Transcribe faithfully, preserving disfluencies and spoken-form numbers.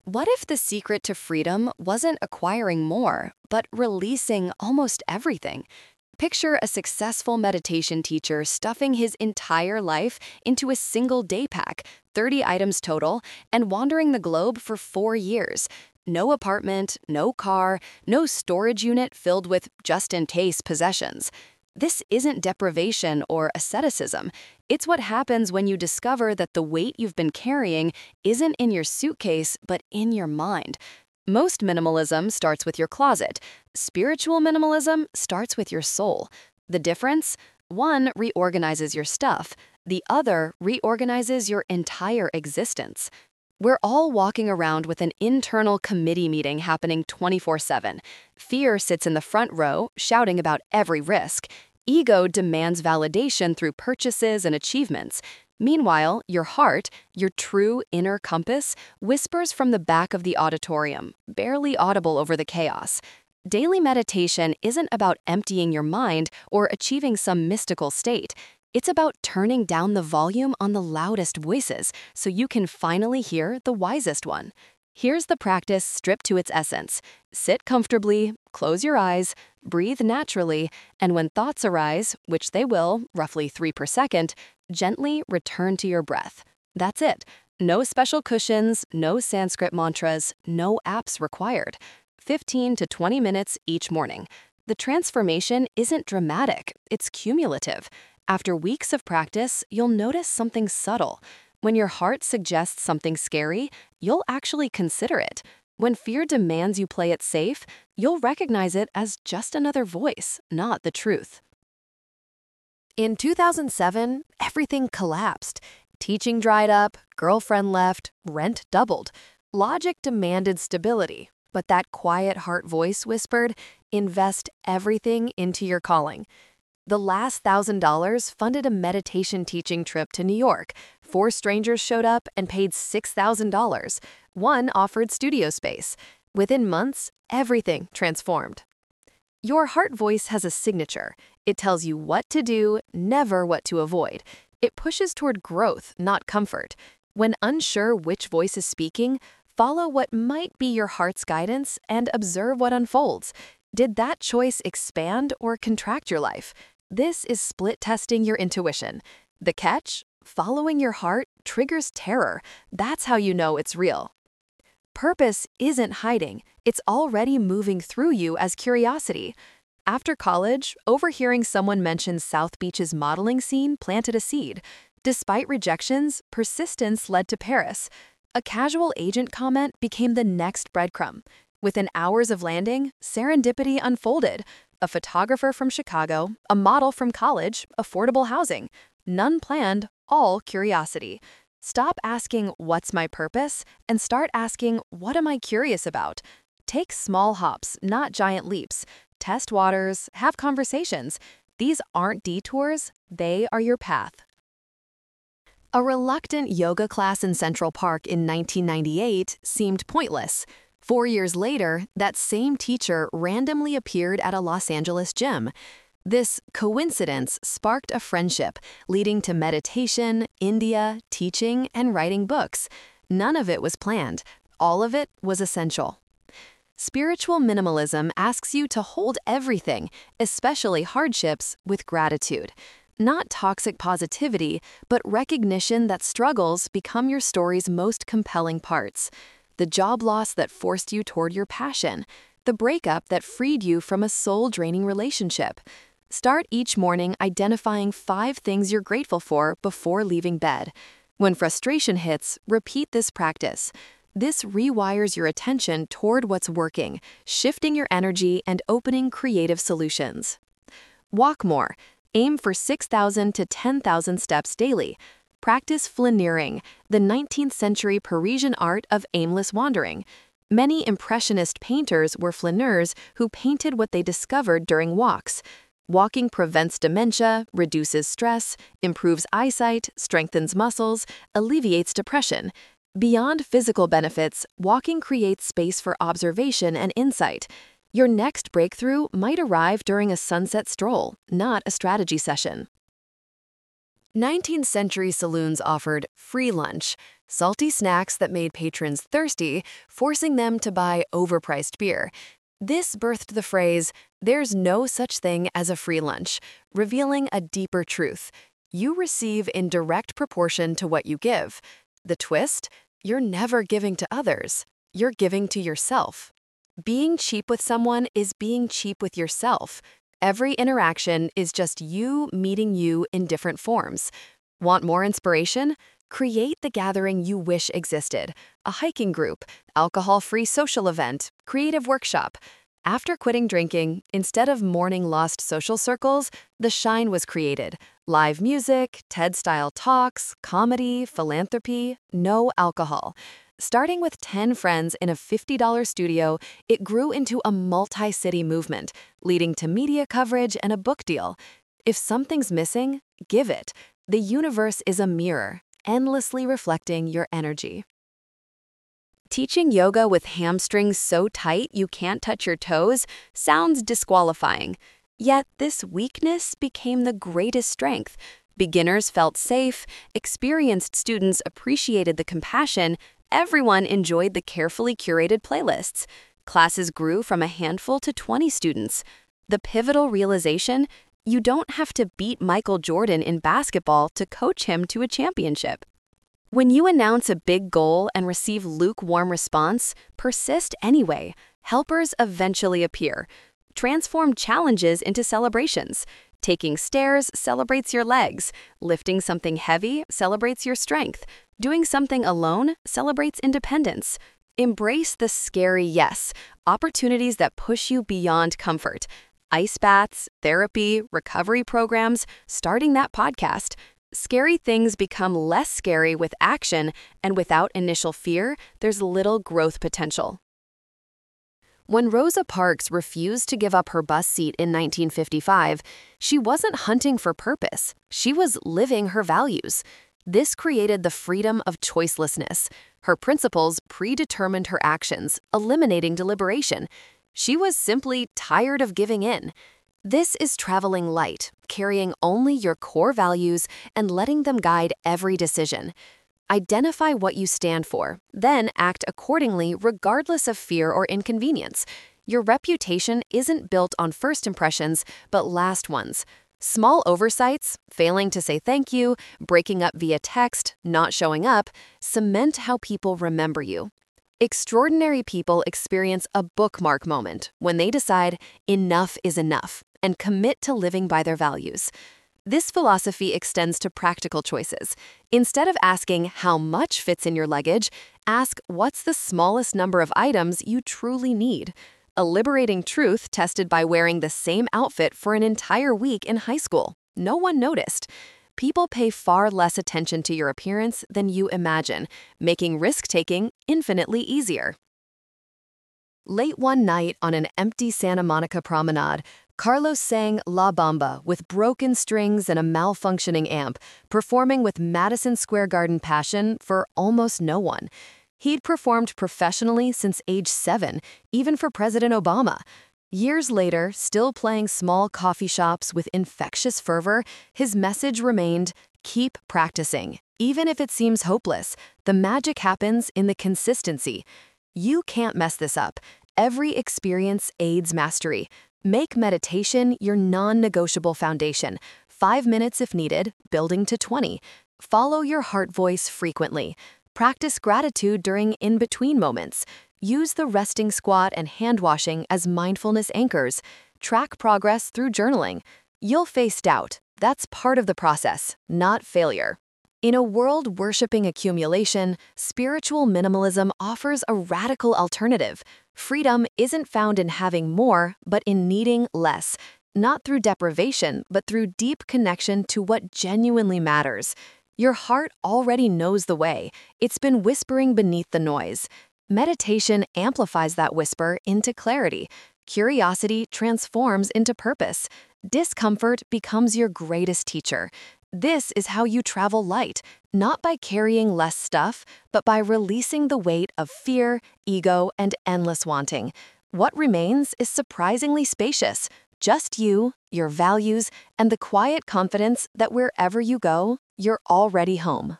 What if the secret to freedom wasn't acquiring more, but releasing almost everything? Picture a successful meditation teacher stuffing his entire life into a single day pack, thirty items total, and wandering the globe for four years. No apartment, no car, no storage unit filled with just-in-case possessions. This isn't deprivation or asceticism. It's what happens when you discover that the weight you've been carrying isn't in your suitcase, but in your mind. Most minimalism starts with your closet. Spiritual minimalism starts with your soul. The difference? One reorganizes your stuff. The other reorganizes your entire existence. We're all walking around with an internal committee meeting happening twenty-four seven. Fear sits in the front row, shouting about every risk. Ego demands validation through purchases and achievements. Meanwhile, your heart, your true inner compass, whispers from the back of the auditorium, barely audible over the chaos. Daily meditation isn't about emptying your mind or achieving some mystical state. It's about turning down the volume on the loudest voices so you can finally hear the wisest one. Here's the practice stripped to its essence. Sit comfortably, close your eyes, breathe naturally, and when thoughts arise, which they will, roughly three per second, gently return to your breath. That's it. No special cushions, no Sanskrit mantras, no apps required. fifteen to twenty minutes each morning. The transformation isn't dramatic, it's cumulative. After weeks of practice, you'll notice something subtle. When your heart suggests something scary, you'll actually consider it. When fear demands you play it safe, you'll recognize it as just another voice, not the truth. In two thousand seven, everything collapsed. Teaching dried up, girlfriend left, rent doubled. Logic demanded stability, but that quiet heart voice whispered, invest everything into your calling. The last thousand dollars funded a meditation teaching trip to New York. Four strangers showed up and paid six thousand dollars. One offered studio space. Within months, everything transformed. Your heart voice has a signature. It tells you what to do, never what to avoid. It pushes toward growth, not comfort. When unsure which voice is speaking, follow what might be your heart's guidance and observe what unfolds. Did that choice expand or contract your life? This is split testing your intuition. The catch? Following your heart triggers terror. That's how you know it's real. Purpose isn't hiding. It's already moving through you as curiosity. After college, overhearing someone mention South Beach's modeling scene planted a seed. Despite rejections, persistence led to Paris. A casual agent comment became the next breadcrumb. Within hours of landing, serendipity unfolded. A photographer from Chicago, a model from college, affordable housing. None planned, all curiosity. Stop asking, what's my purpose? And start asking, what am I curious about? Take small hops, not giant leaps. Test waters, have conversations. These aren't detours, they are your path. A reluctant yoga class in Central Park in nineteen ninety-eight seemed pointless. Four years later, that same teacher randomly appeared at a Los Angeles gym. This coincidence sparked a friendship, leading to meditation, India, teaching, and writing books. None of it was planned. All of it was essential. Spiritual minimalism asks you to hold everything, especially hardships, with gratitude. Not toxic positivity, but recognition that struggles become your story's most compelling parts. The job loss that forced you toward your passion. The breakup that freed you from a soul-draining relationship. Start each morning identifying five things you're grateful for before leaving bed. When frustration hits, repeat this practice. This rewires your attention toward what's working, shifting your energy and opening creative solutions. Walk more. Aim for six thousand to ten thousand steps daily. Practice flaneuring, the nineteenth century Parisian art of aimless wandering. Many Impressionist painters were flaneurs who painted what they discovered during walks. Walking prevents dementia, reduces stress, improves eyesight, strengthens muscles, alleviates depression. Beyond physical benefits, walking creates space for observation and insight. Your next breakthrough might arrive during a sunset stroll, not a strategy session. nineteenth century saloons offered free lunch, salty snacks that made patrons thirsty, forcing them to buy overpriced beer. This birthed the phrase, "There's no such thing as a free lunch," revealing a deeper truth. You receive in direct proportion to what you give. The twist? You're never giving to others. You're giving to yourself. Being cheap with someone is being cheap with yourself. Every interaction is just you meeting you in different forms. Want more inspiration? Create the gathering you wish existed. A hiking group, alcohol-free social event, creative workshop. After quitting drinking, instead of mourning lost social circles, the Shine was created. Live music, TED-style talks, comedy, philanthropy, no alcohol. Starting with ten friends in a fifty dollar studio, it grew into a multi-city movement, leading to media coverage and a book deal. If something's missing, give it. The universe is a mirror, endlessly reflecting your energy. Teaching yoga with hamstrings so tight you can't touch your toes sounds disqualifying. Yet this weakness became the greatest strength. Beginners felt safe, experienced students appreciated the compassion, everyone enjoyed the carefully curated playlists. Classes grew from a handful to twenty students. The pivotal realization: you don't have to beat Michael Jordan in basketball to coach him to a championship. When you announce a big goal and receive lukewarm response, persist anyway. Helpers eventually appear. Transform challenges into celebrations. Taking stairs celebrates your legs. Lifting something heavy celebrates your strength. Doing something alone celebrates independence. Embrace the scary yes, opportunities that push you beyond comfort. Ice baths, therapy, recovery programs, starting that podcast. Scary things become less scary with action, and without initial fear, there's little growth potential. When Rosa Parks refused to give up her bus seat in nineteen fifty-five, she wasn't hunting for purpose. She was living her values. This created the freedom of choicelessness. Her principles predetermined her actions, eliminating deliberation. She was simply tired of giving in. This is traveling light, carrying only your core values and letting them guide every decision. Identify what you stand for, then act accordingly regardless of fear or inconvenience. Your reputation isn't built on first impressions, but last ones. Small oversights, failing to say thank you, breaking up via text, not showing up, cement how people remember you. Extraordinary people experience a bookmark moment when they decide enough is enough and commit to living by their values. This philosophy extends to practical choices. Instead of asking how much fits in your luggage, ask what's the smallest number of items you truly need. A liberating truth tested by wearing the same outfit for an entire week in high school. No one noticed. People pay far less attention to your appearance than you imagine, making risk-taking infinitely easier. Late one night on an empty Santa Monica promenade, Carlos sang La Bamba with broken strings and a malfunctioning amp, performing with Madison Square Garden passion for almost no one. He'd performed professionally since age seven, even for President Obama. Years later, still playing small coffee shops with infectious fervor, his message remained, keep practicing. Even if it seems hopeless, the magic happens in the consistency. You can't mess this up. Every experience aids mastery. Make meditation your non-negotiable foundation. Five minutes if needed, building to twenty. Follow your heart voice frequently. Practice gratitude during in-between moments. Use the resting squat and hand washing as mindfulness anchors. Track progress through journaling. You'll face doubt. That's part of the process, not failure. In a world worshiping accumulation, spiritual minimalism offers a radical alternative. Freedom isn't found in having more, but in needing less. Not through deprivation, but through deep connection to what genuinely matters. Your heart already knows the way. It's been whispering beneath the noise. Meditation amplifies that whisper into clarity. Curiosity transforms into purpose. Discomfort becomes your greatest teacher. This is how you travel light, not by carrying less stuff, but by releasing the weight of fear, ego, and endless wanting. What remains is surprisingly spacious. Just you, your values, and the quiet confidence that wherever you go, you're already home.